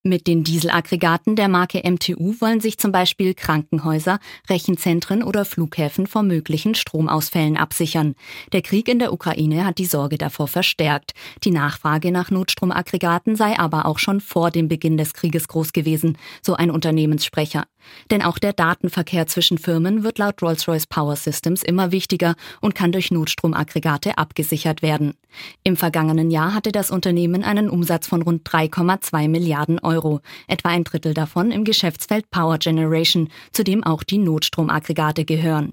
Mit den Dieselaggregaten der Marke MTU wollen sich zum Beispiel Krankenhäuser, Rechenzentren oder Flughäfen vor möglichen Stromausfällen absichern. Der Krieg in der Ukraine hat die Sorge davor verstärkt. Die Nachfrage nach Notstromaggregaten sei aber auch schon vor dem Beginn des Krieges groß gewesen, so ein Unternehmenssprecher. Denn auch der Datenverkehr zwischen Firmen wird laut Rolls-Royce Power Systems immer wichtiger und kann durch Notstromaggregate abgesichert werden. Im vergangenen Jahr hatte das Unternehmen einen Umsatz von rund 3,2 Milliarden Euro, etwa ein Drittel davon im Geschäftsfeld Power Generation, zu dem auch die Notstromaggregate gehören.